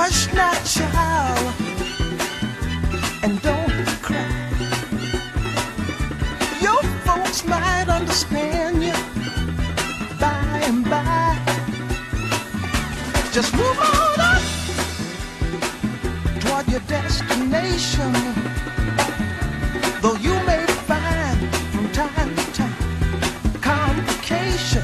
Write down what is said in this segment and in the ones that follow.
hush not, child, and don't cry. Your folks might understand you by and by. Just move on up toward your destination, though you may find from time to time complication.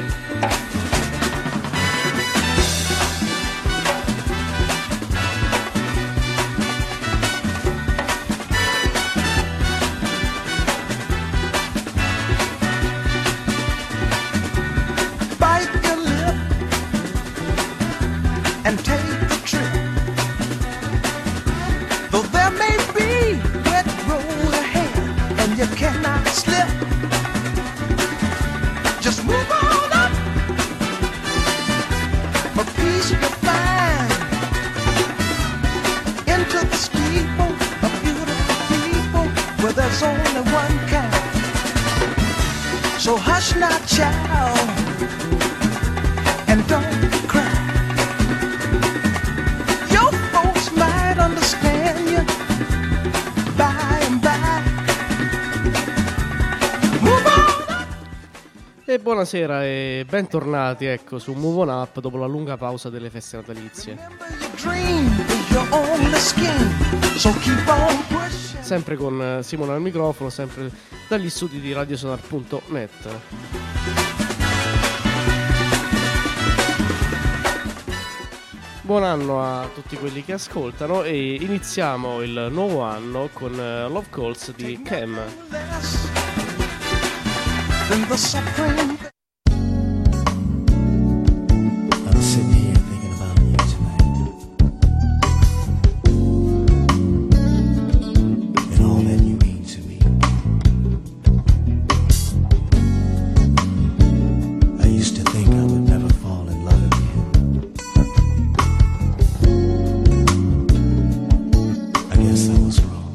Bite your lip and take the trip, though there may be wet road ahead and you cannot slip. Just move on up, for peace you'll find into the steeple of beautiful people where there's only one kind. So hush not, child, and don't cry. Your folks might understand you by and by. Move on up. E buonasera e bentornati, ecco, su Move On Up dopo la lunga pausa delle feste natalizie. Remember your dream is your only scheme, so keep on pushing. Sempre con Simone al microfono, sempre dagli studi di radiosonar.net. Buon anno a tutti quelli che ascoltano e iniziamo il nuovo anno con Love Calls di Cam. Less than the supreme. I'm sitting here thinking about you tonight and all that you mean to me. I used to think I would never fall in love again. I guess I was wrong.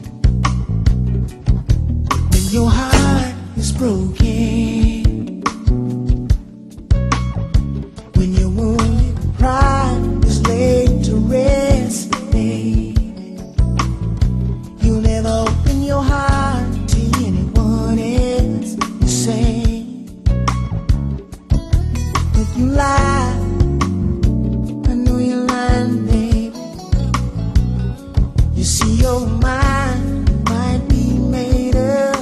When your heart is broken, when your wounded pride is laid to rest, baby, you'll never open your heart to anyone else. You say that you lie. I know you're lying, baby. You see your mind might be made up,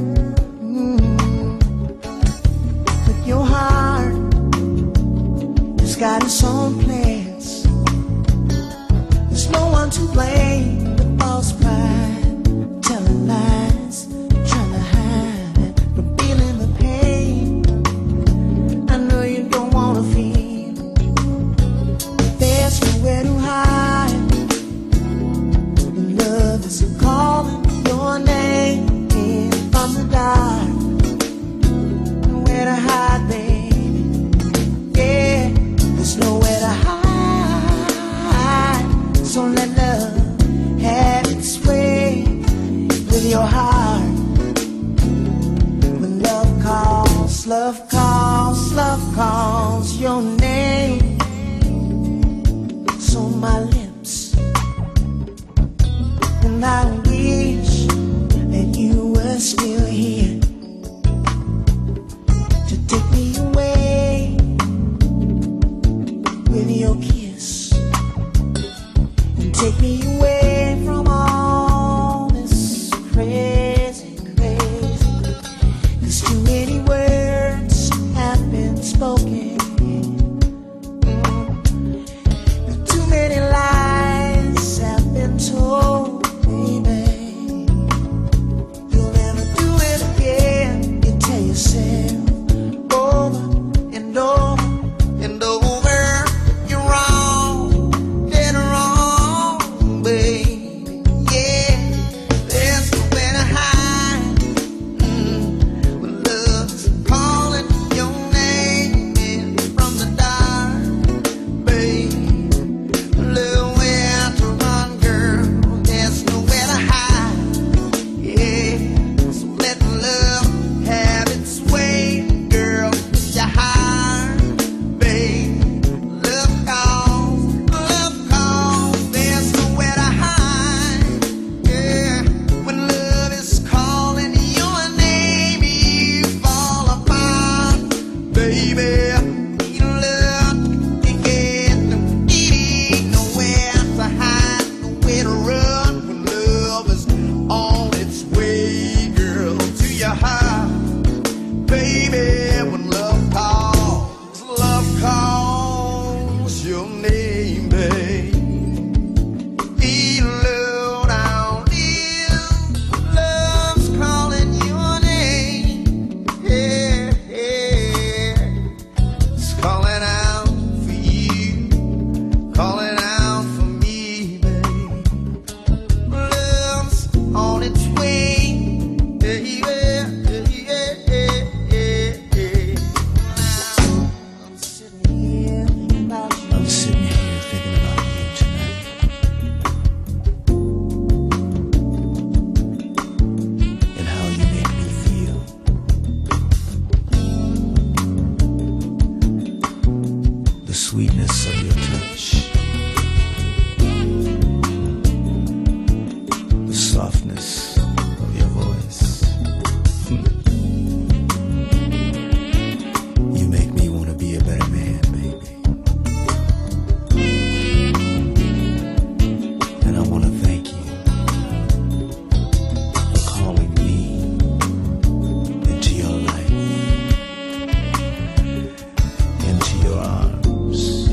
but your heart has got its own plans. There's no one to blame but false pride, telling lies, trying to hide from feeling the pain. I know you don't wanna feel, but there's nowhere to hide. And love is calling your name from the dark. Nowhere to hide, baby. Yeah, there's nowhere to hide. So let love have its way with your heart. When love calls, love calls, love calls your name. So my lips, and I wish that you were still here to take me away with your kiss and take me away from all this crazy, crazy. 'Cause too many words have been spoken, too many lies have been told, baby. You'll never do it again. You tell yourself over and over and over you're wrong. your touch, the softness of your voice. You make me want to be a better man, baby. And I want to thank you for calling me into your life, into your arms,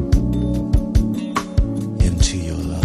into your love.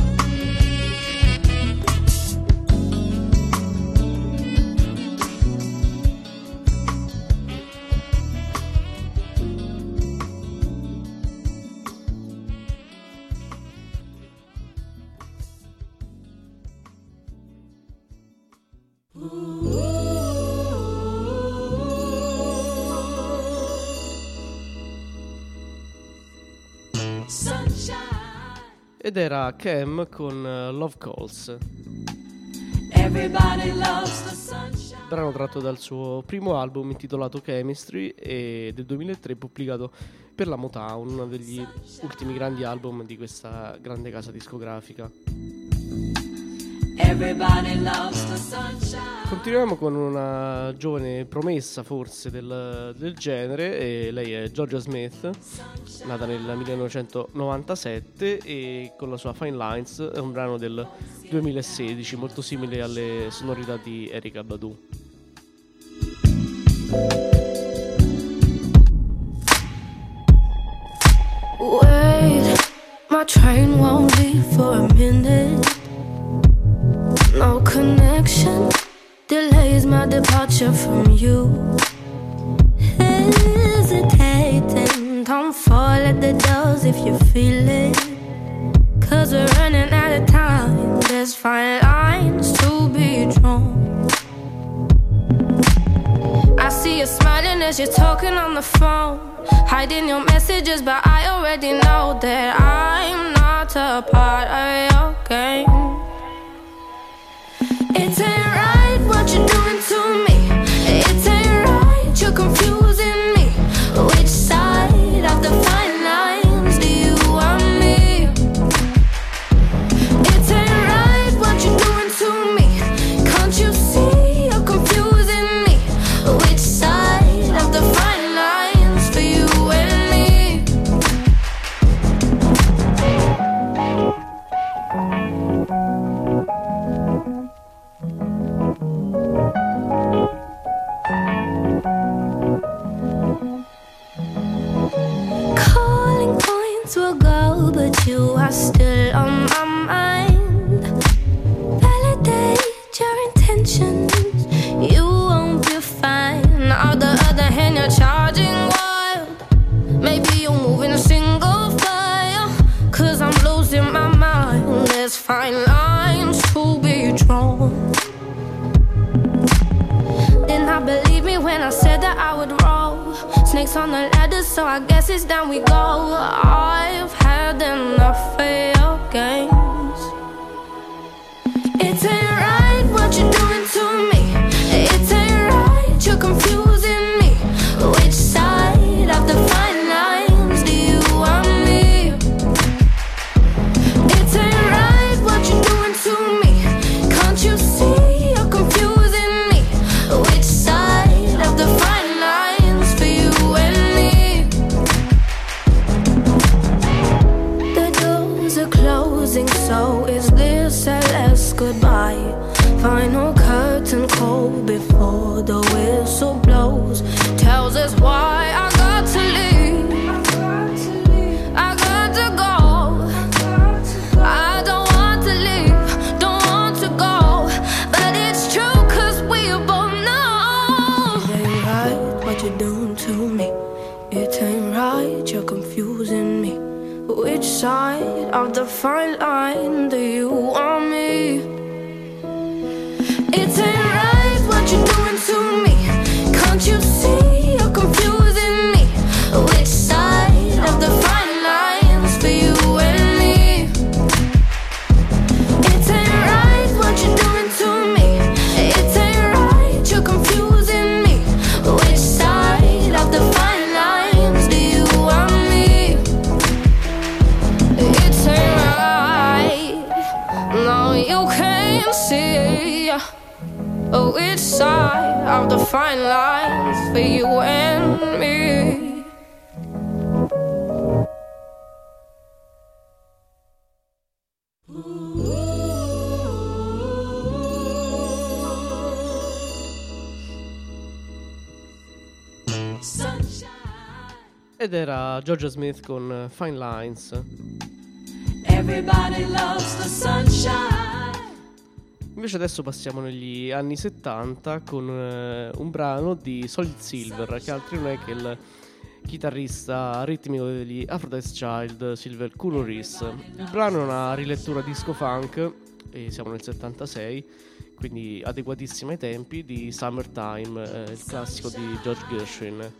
Ed era Cam con Love Calls, Everybody loves the sunshine. brano tratto dal suo primo album intitolato Chemistry e del 2003, pubblicato per la Motown, uno degli ultimi grandi album di questa grande casa discografica. Everybody loves the sunshine. Continuiamo con una giovane promessa forse del genere, e lei è Georgia Smith, nata nel 1997, e con la sua Fine Lines è un brano del 2016 molto simile alle sonorità di Erykah Badu. Wait, my train won't leave for a minute. No connection delays my departure from you. Hesitating, don't fall at the doors if you feel it. 'Cause we're running out of time. There's fine lines to be drawn. I see you smiling as you're talking on the phone, hiding your messages, but I already know that I'm not a part of your game. It ain't right what you're doing to me. It ain't right, you're confusing me. Which side of the fine lines do you want me? It ain't right what you're doing to me. Can't you see you're confusing me? Which side of the fine lines for you and me? Calling points will go, but you are still on my mind. Validate your intentions, you won't be fine. On the other hand, you're charging wild. Maybe you're moving single file, 'cause I'm losing my mind. There's fine lines to be drawn. Did not believe me when I said that I would roll. Snakes on the ladder, so I guess it's down we go. I've had enough of your games. It ain't right what you're doing to me. It ain't right, you're confusing me. Which side of the fine lines do you want me? It ain't right what you're doing to me. Can't you see you're confusing me? Which side of the fine lines for you and me? The doors are closing, so is this a last goodbye? Final curtain call before the whistle blows. Tells us why I got to leave. I got to go. I don't want to leave, don't want to go. But it's true, 'cause we both know. It ain't right what you're doing to me. It ain't right, you're confusing me. Which side of the fine line do you want me? It ain't right what you're doing to me. Can't you see you're confusing me? Which side of the fine lines for you and me? It ain't right what you're doing to me. It ain't right, you're confusing me. Which side of the fine lines do you want me? which side of the fine lines for you and me? Ed era Georgia Smith con Fine Lines. Everybody loves the sunshine. Invece adesso passiamo negli anni 70 con un brano di Solid Silver, che altro non è che il chitarrista ritmico degli Aphrodite's Child, Silver Kuloris. Il brano è una rilettura disco funk, e siamo nel 76, quindi adeguatissimo ai tempi, di Summertime, il classico di George Gershwin.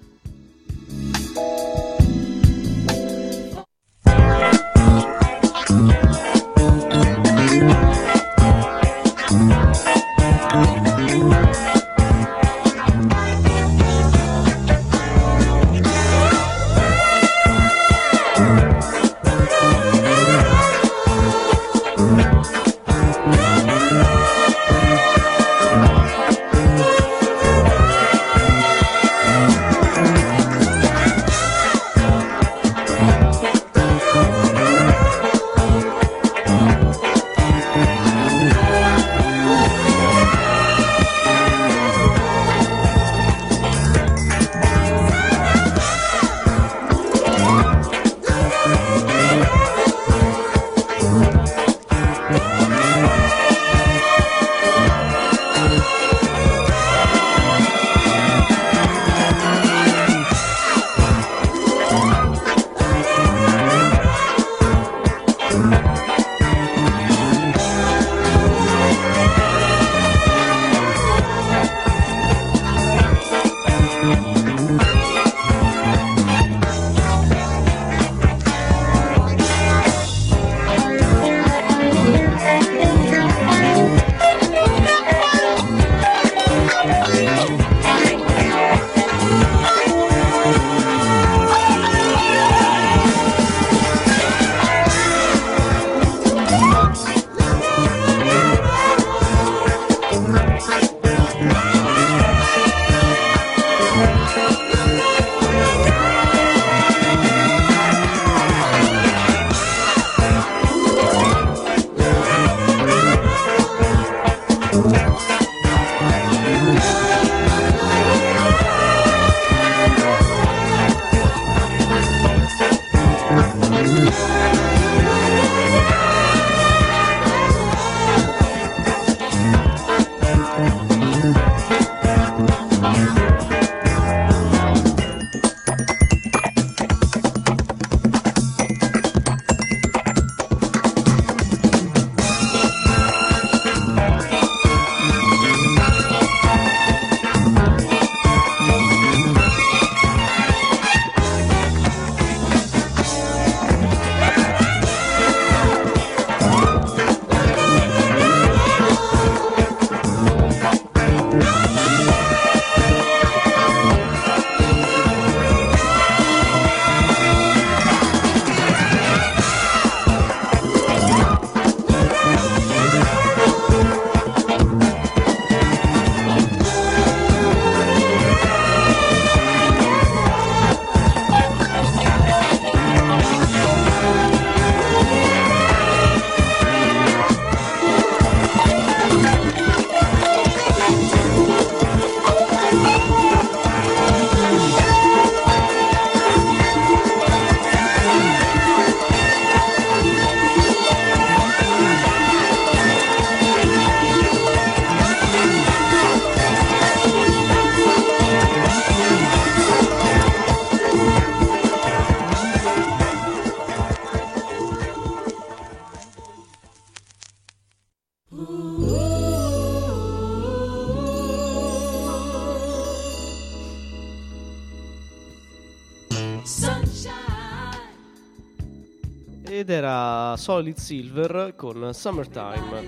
ed era Solid Silver con Summertime.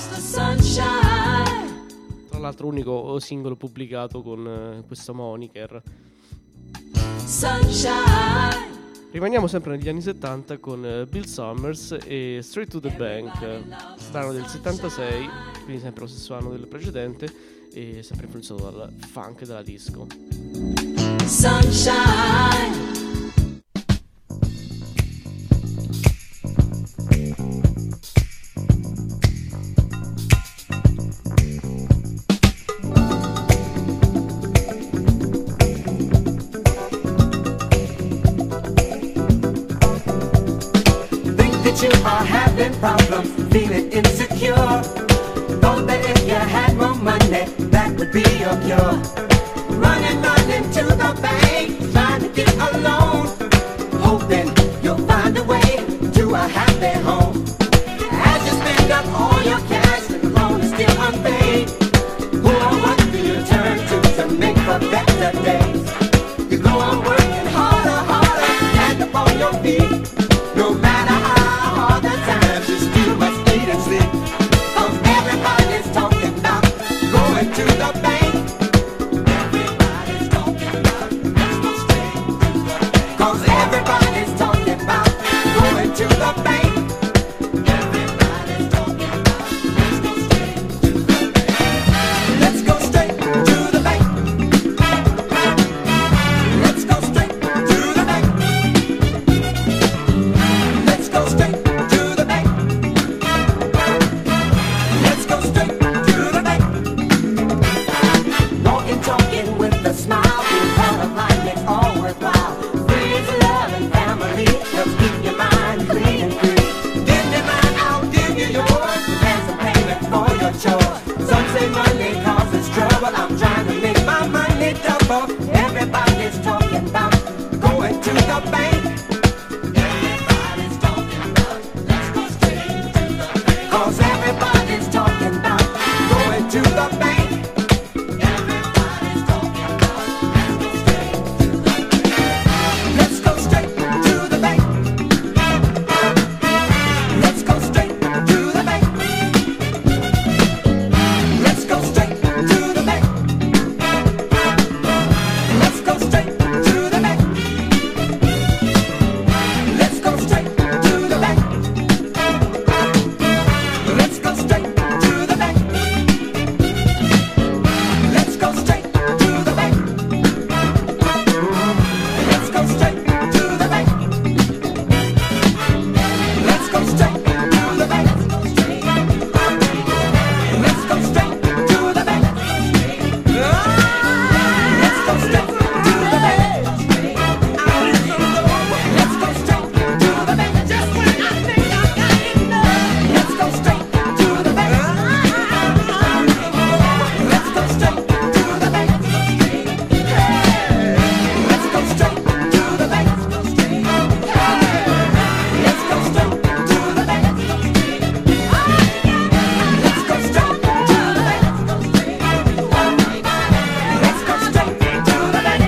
Tra l'altro unico singolo pubblicato con questo moniker. Rimaniamo sempre negli anni 70 con Bill Summers e Straight to the Bank, brano del 76, quindi sempre lo stesso anno del precedente, e sempre influenzato dal funk della disco. Sunshine. You are having problems, feeling insecure. Thought that if you had more money, that would be your cure. Running to the bank, trying to get a loan, hoping you'll find a way to a happy home. As you spend up all your cash and the loan is still unpaid, who or what do you turn to make for better days? You go on working harder, stand up on your feet. No matter how hard the times, you still must eat and sleep. 'Cause everybody's talking about going to the bank. Everybody's talking about let's go straight to the bank. 'Cause everybody's talking about going to the bank. Everybody's talking about let's go straight to the bank. Let's go straight to the bank. Let's go straight to the bank. Let's go straight to the bank. Let's go straight to the bank. Walking, talking with a smile, being part of life makes all worthwhile. Friends, love, and family helps keep your mind clean and free. Give me mine, I'll give you yours. There's some payment for your chores. Some say money causes trouble. I'm trying to make my money double. Everybody's talking about going to the bank. Everybody's talking about let's go straight to the bank. 'Cause everybody's talking about going to the bank. Everybody's talking about let's go straight to the bank. Let's go straight to the bank. Let's go straight to the bank. Let's go straight to the bank. Let's go straight to the bank. Let's go straight to the bank. Let's go straight to the bank. Let's go straight to the bank. Let's go straight to the bank. Let's go straight to the bank. Let's go straight to the bank. Let's go straight to the bank. Just when I think I got enough. Let's go straight to the bank. Let's go straight to the bank. Let's go straight to the bank. Let's go straight to the bank. Let's go straight to the bank. Let's go straight to the bank. Let's go straight to the bank. Let's go straight to the bank. Let's go straight to the bank.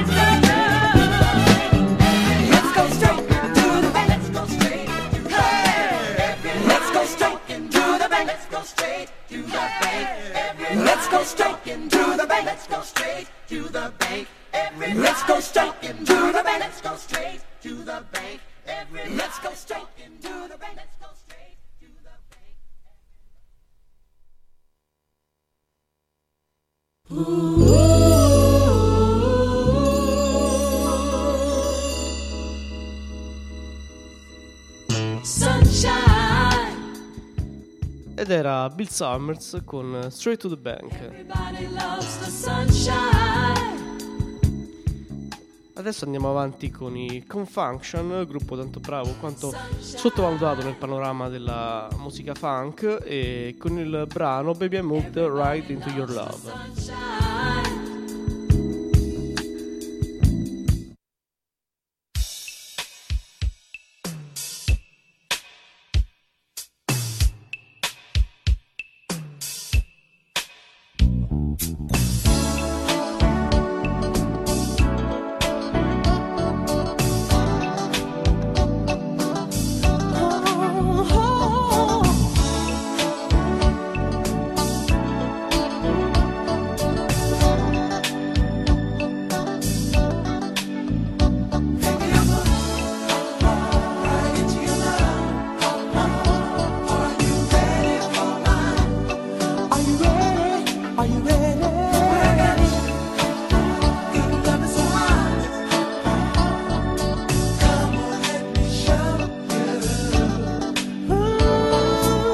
Let's go straight to the bank. Let's go straight. Let's go straight to the bank. Let's go straight to the bank. Let's go straight to the bank. Let's go straight to the bank. Let's go straight to the bank. Let's go straight to the bank. Let's go straight to the bank. Let's go straight to the bank. Sunshine. Ed era Bill Summers con Straight to the Bank. Everybody loves the sunshine. Adesso andiamo avanti con i Confunction, gruppo tanto bravo quanto sottovalutato nel panorama della musica funk, e con il brano Baby I Moved Right Into Your Love. Sunshine.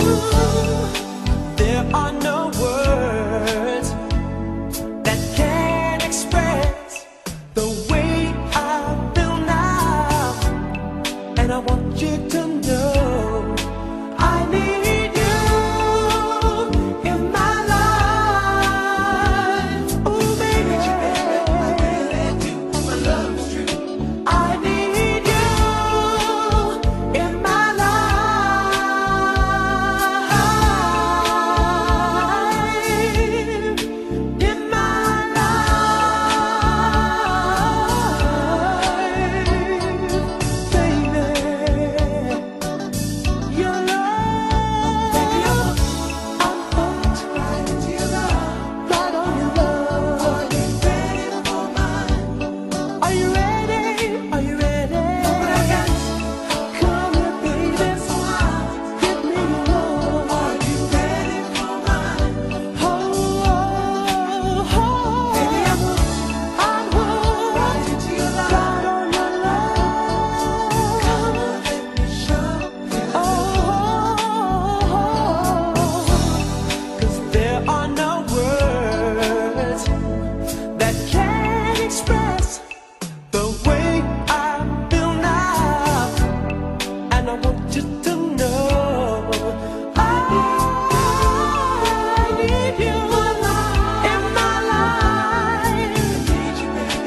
There are no words that can express the way I feel now, and I want you to know I need you in my life. Oh baby, I really do. My love is true. I need you in my life, in my life, baby. Your love, baby, I'm hooked right into your love, right on your love. Are you ready for mine? Are you ready? Are you ready? Come here, baby, so give me your love. Are you ready for mine? Oh, oh, oh, baby, I'm hooked right into your love, right on your love. Come on, let me show you. Oh, 'cause there are no words that can express the way I feel now, and I want you to know I need you in my life, baby.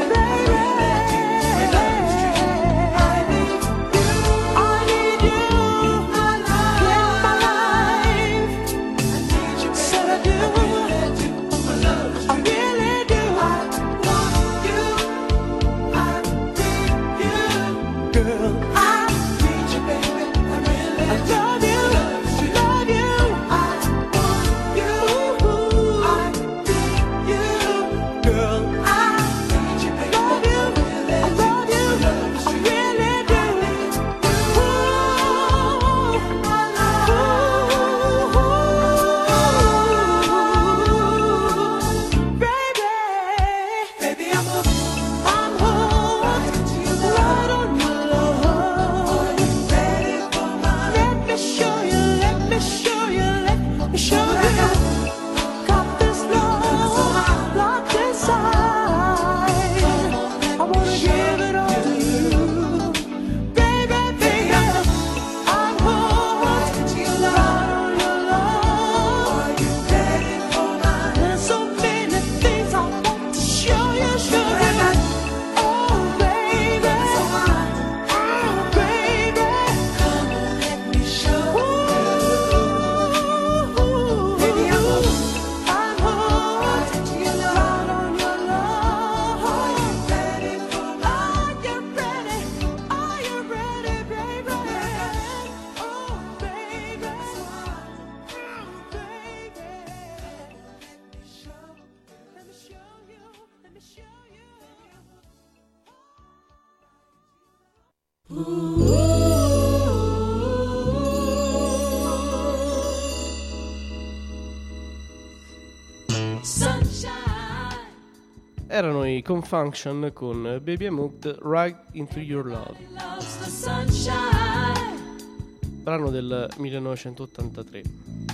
I need you in my life. Said I do. I really do. I want you. I need you, girl. I need you, baby. I really love you. Love you. I want you. I need you, girl. I need you, baby. Love you. I love you. I really do. Baby, I'm hooked right into your love, right on your love. Are you ready for mine? Let me show you, let me show you, let me show you. Got this love locked inside. I wanna give it all to you, baby, baby. I'm hooked right into your love, right on your love. Are you ready for mine? There's so many things I want to show you, show you. Oh baby, oh baby, come on, let me show you. Baby, I'm hooked right into your love, right on your love. Are you ready for mine? Are you ready? Are you ready, baby? Oh baby, baby, let me show you, let me show you. Sunshine. Erano i Confunction con Baby I'm Hooked Right Into Your Love, Loves the sunshine. brano del 1983.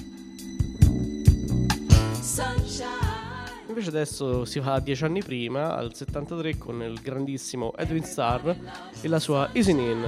Sunshine. Invece adesso si va a 10 anni prima, al 73, con il grandissimo Edwin Starr e la sua Easing In.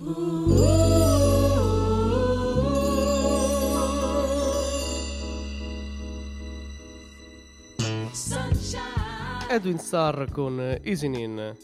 Edwin Starr con Easing In,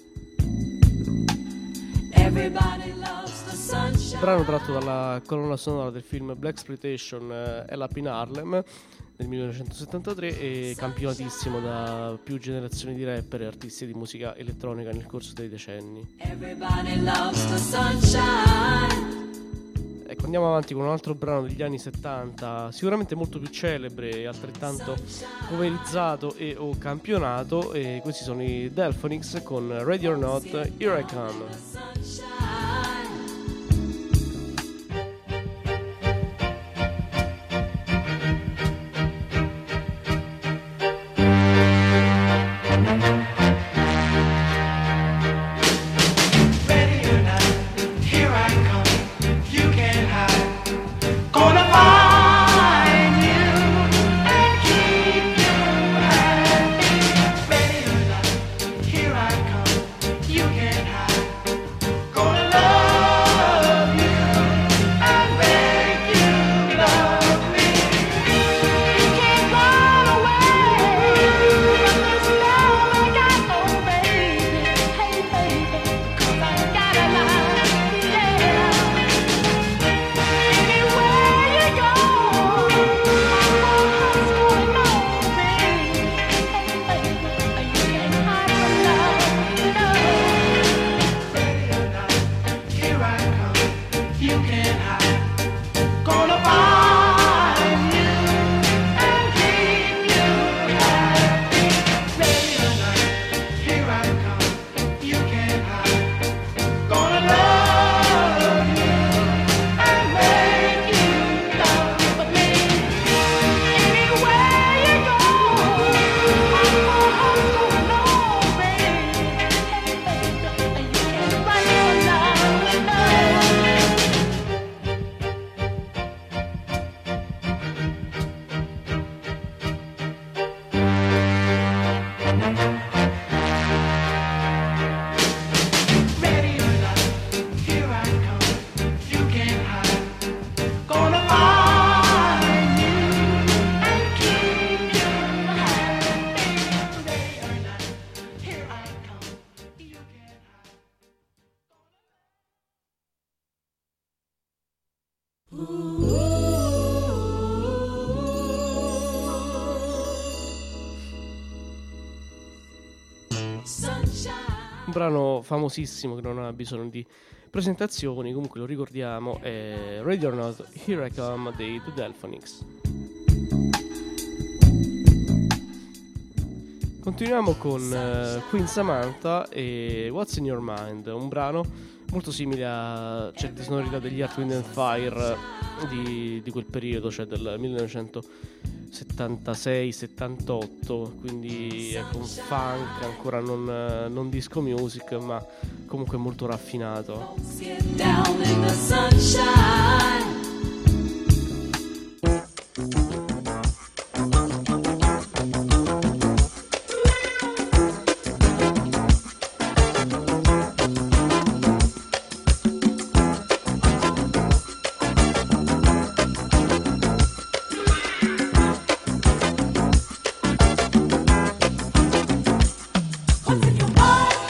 Everybody loves the sunshine. brano tratto dalla colonna sonora del film Blaxploitation Hell Up in Harlem del 1973 e campionatissimo da più generazioni di rapper e artisti di musica elettronica nel corso dei decenni. Everybody loves the sunshine. Ecco, andiamo avanti con un altro brano degli anni 70, sicuramente molto più celebre e altrettanto coverizzato e o campionato, e questi sono i Delphonics con Ready or Not, Here I Come. Un brano famosissimo che non ha bisogno di presentazioni, comunque lo ricordiamo, è Ready or Not, Here I Come dei The Delphonics. Continuiamo con Queen Samantha e What's in Your Mind, un brano molto simile a certe sonorità degli Earth, Wind and Fire di quel periodo, cioè del 1976-78, quindi è con funk, ancora non disco music, ma comunque molto raffinato. Get down in the sunshine.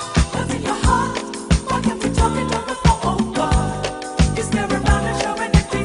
Is there a man showing it?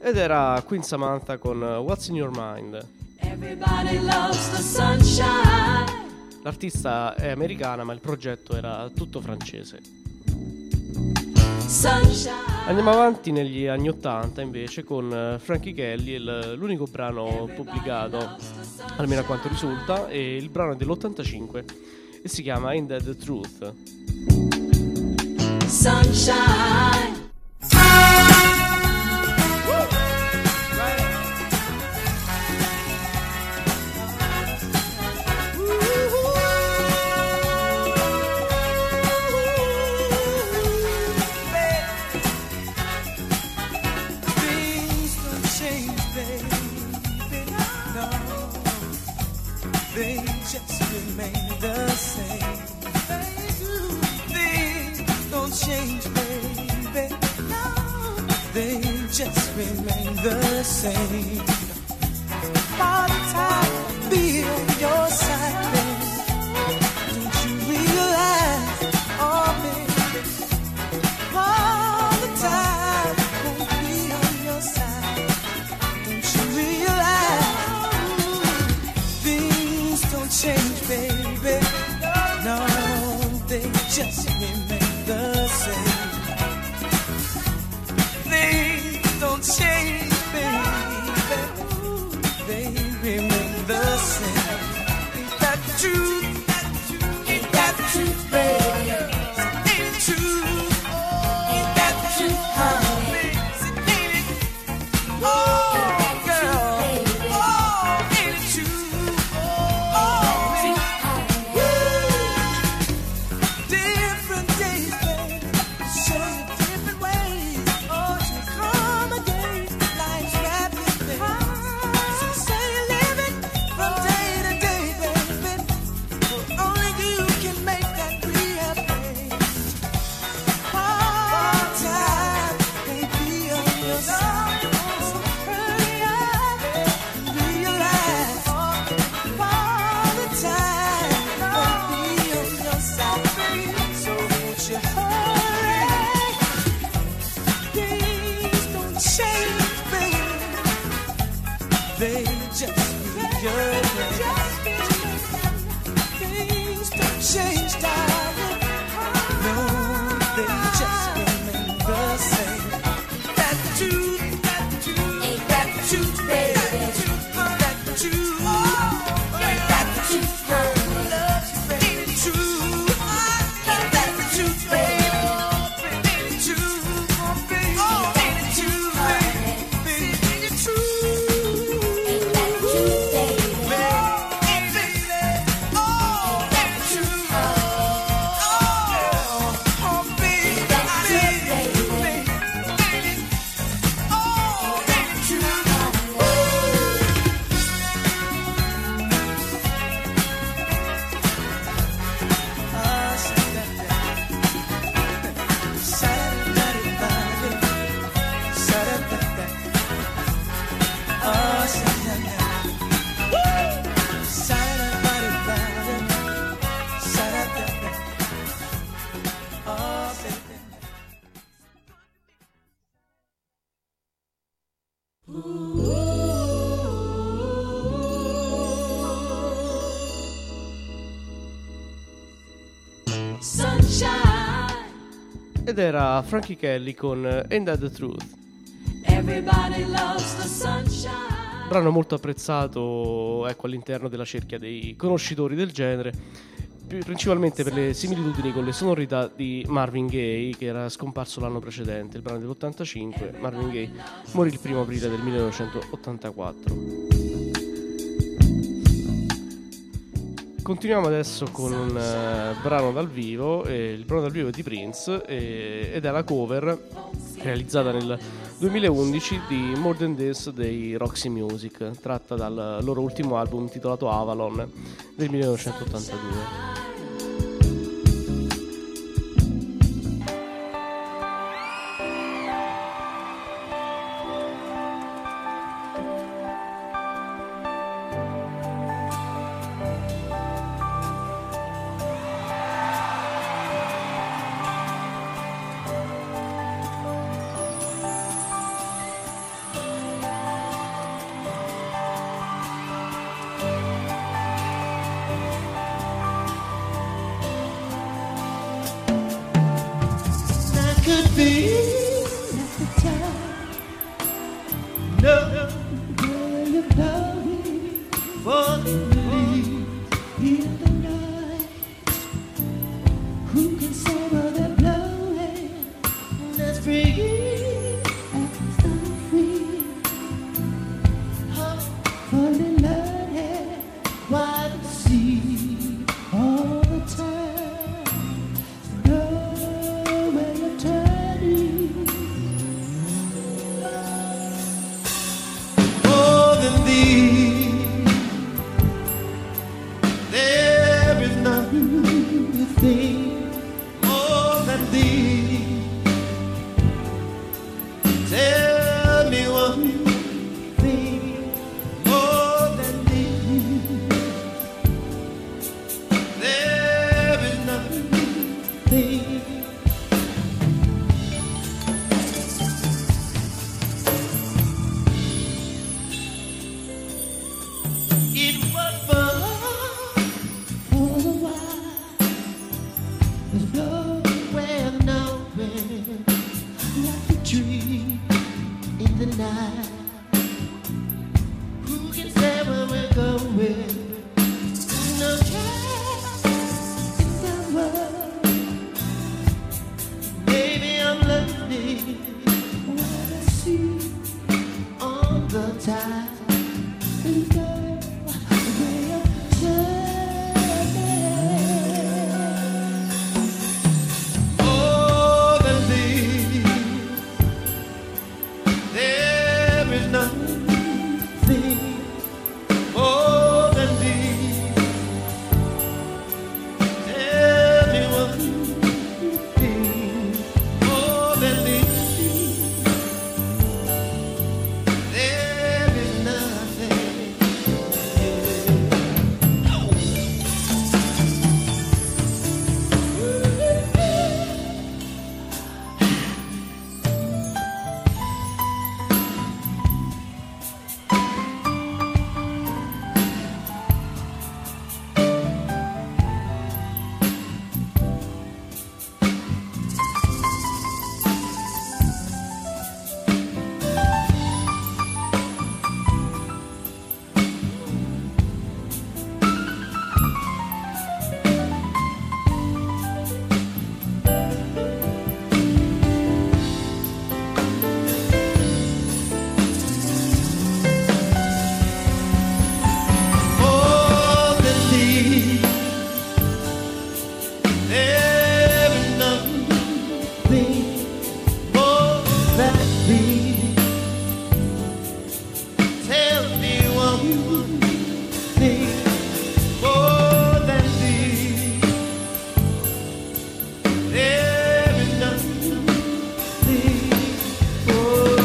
ed era Queen Samantha con What's in Your Mind. Everybody loves the sunshine. L'artista è americana, ma il progetto era tutto francese. Sunshine. Andiamo avanti negli anni 80 invece con Frankie Kelly, l'unico brano pubblicato, almeno a quanto risulta, e il brano è dell'85 e si chiama Ain't That the Truth. Sunshine. They just remain the same. Things don't change, baby. No, they just remain the same. All the time, be on your side, baby. Don't you realize, oh, baby, all the time, won't be on your side. Don't you realize? Don't change, baby. No, they just remain the same. Things don't change, baby. They remain the same. Ain't that true? Ain't that true, baby? Ain't it true? Ain't that true, honey? Ain't it? Oh, girl. Oh, ain't it true? They just be your things don't change, darling. No, they just remain the same. That the truth, that the truth, ain't that the truth, baby? That the truth, that the truth, ain't that the truth, girl? Ain't it true? Ain't that the truth, baby? Ain't it true, oh, baby? Ain't it true, baby? Ain't it true? Ed era Frankie Kelly con Ain't That the Truth. Everybody loves the sunshine. Brano molto apprezzato, ecco, all'interno della cerchia dei conoscitori del genere, principalmente per le similitudini con le sonorità di Marvin Gaye, che era scomparso l'anno precedente, il brano dell'85. Marvin Gaye morì il 1° aprile del 1984. Continuiamo adesso con un brano dal vivo, il brano dal vivo è di Prince ed è la cover realizzata nel 2011 di More Than This dei Roxy Music, tratta dal loro ultimo album intitolato Avalon del 1982. it be at the time? No, girl, you're blowing for the lead in the night. Who can say where they're blowing? Let's bring it at the free. Fall in love, why the sea all the time? Know where you're turning. More than thee, there is nothing more than thee. Tell me one thing more than thee. There is nothing. It was fun for a while. There's nowhere knowing like a tree in the night. Who can say where we're going? No care in the world. Maybe I'm learning what I see all the time. And go where you're turning. More than thee, there is nothing more than thee. Tell me one thing more than thee. There is nothing. More than thee, there is nothing more than thee. Tell me one thing more than thee. There is nothing more.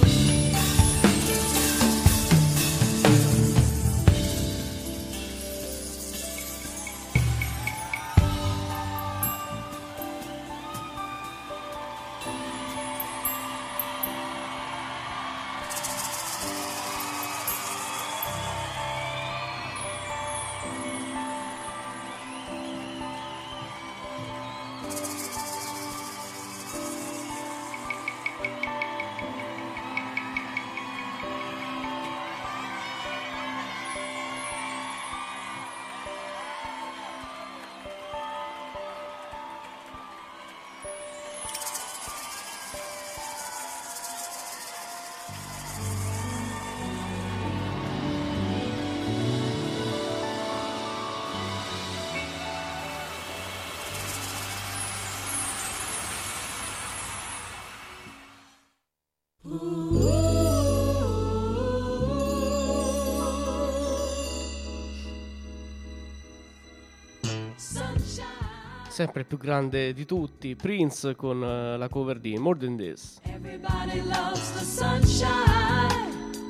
Sempre più grande di tutti, Prince con la cover di More Than This. Everybody loves the sunshine.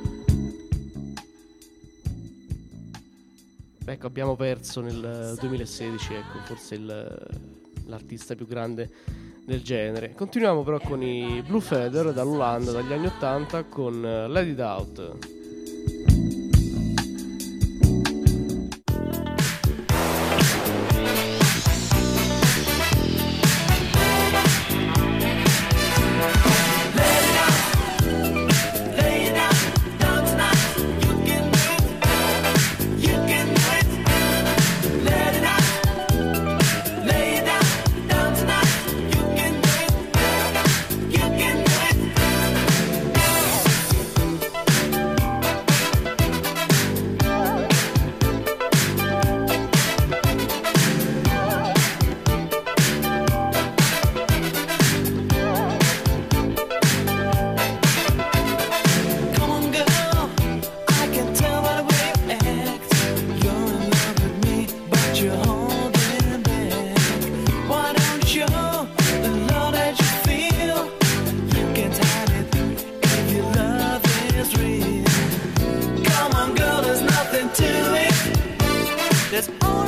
Ecco, abbiamo perso nel 2016, ecco, forse l'artista più grande del genere. Continuiamo però con i Blue Feather dall'Olanda dagli anni 80 con Let It Out.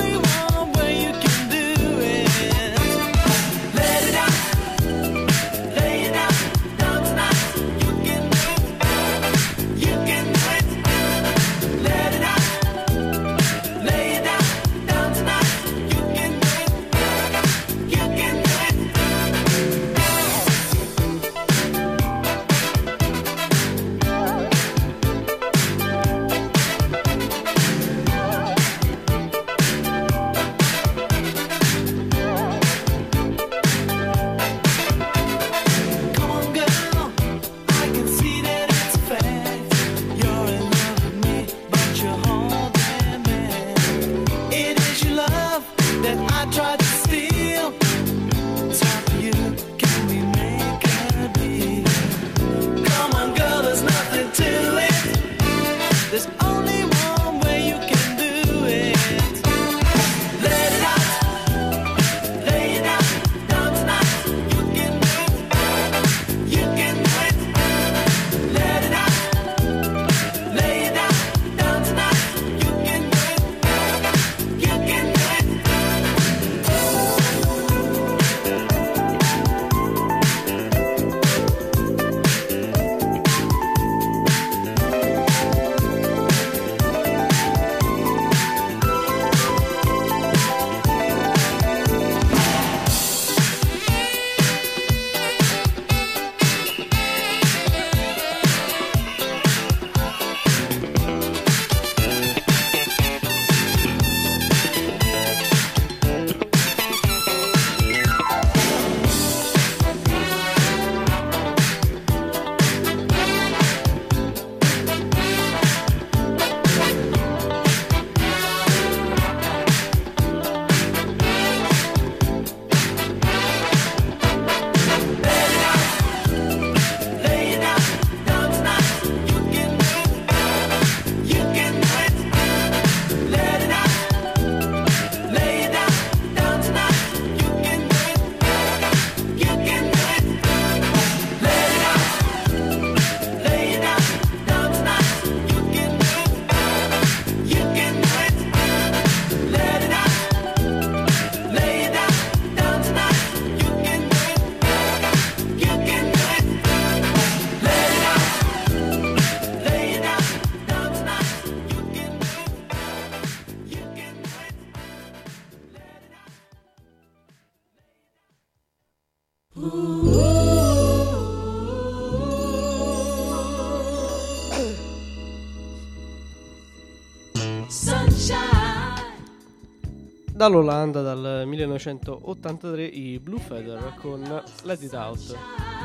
Dall'Olanda, dal 1983, i Blue Feather con Let It Out.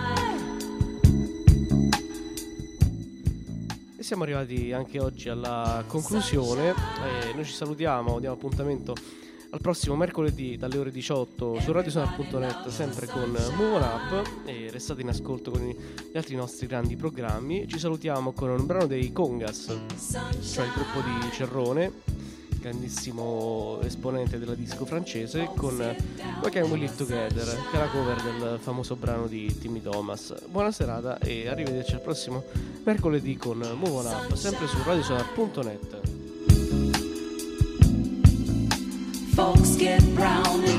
E siamo arrivati anche oggi alla conclusione. Noi ci salutiamo, diamo appuntamento al prossimo mercoledì dalle ore 18 su radiosonar.net, sempre con Move On Up, e restate in ascolto con gli altri nostri grandi programmi. Ci salutiamo con un brano dei Congas, cioè il gruppo di Cerrone, grandissimo esponente della disco francese, con Why Can't We Live Together, che è la cover del famoso brano di Timmy Thomas. Buona serata e arrivederci al prossimo mercoledì con Move On Up, sempre su radiosonar.net. Folks get brown